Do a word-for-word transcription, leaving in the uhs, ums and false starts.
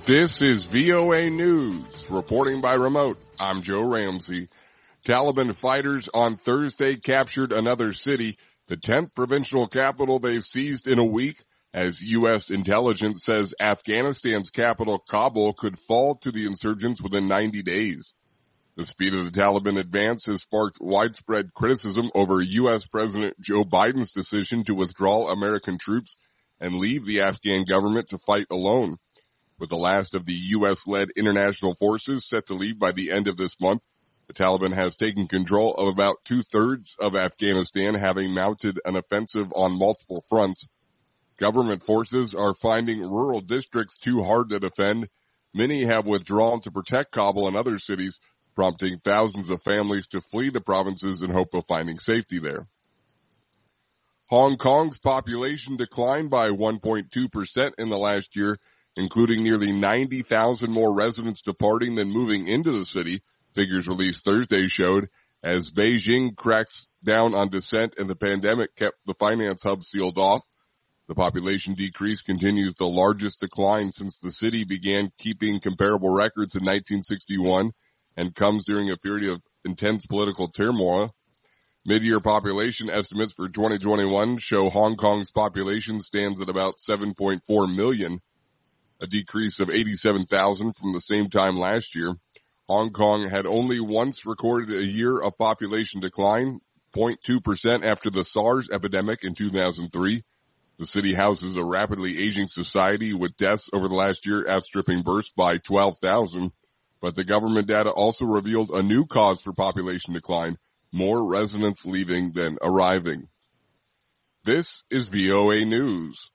This is V O A News, reporting by remote. I'm Joe Ramsey. Taliban fighters on Thursday captured another city, the tenth provincial capital they've seized in a week, as U S intelligence says Afghanistan's capital, Kabul, could fall to the insurgents within ninety days. The speed of the Taliban advance has sparked widespread criticism over U S President Joe Biden's decision to withdraw American troops and leave the Afghan government to fight alone. With the last of the U S-led international forces set to leave by the end of this month, the Taliban has taken control of about two-thirds of Afghanistan, having mounted an offensive on multiple fronts. Government forces are finding rural districts too hard to defend. Many have withdrawn to protect Kabul and other cities, prompting thousands of families to flee the provinces in hope of finding safety there. Hong Kong's population declined by one point two percent in the last year, including nearly ninety thousand more residents departing than moving into the city, figures released Thursday showed, as Beijing cracks down on dissent and the pandemic kept the finance hub sealed off. The population decrease continues the largest decline since the city began keeping comparable records in nineteen sixty-one and comes during a period of intense political turmoil. Mid-year population estimates for twenty twenty-one show Hong Kong's population stands at about seven point four million, a decrease of eighty-seven thousand from the same time last year. Hong Kong had only once recorded a year of population decline, zero point two percent after the SARS epidemic in two thousand three. The city houses a rapidly aging society with deaths over the last year outstripping births by twelve thousand. But the government data also revealed a new cause for population decline, more residents leaving than arriving. This is V O A News.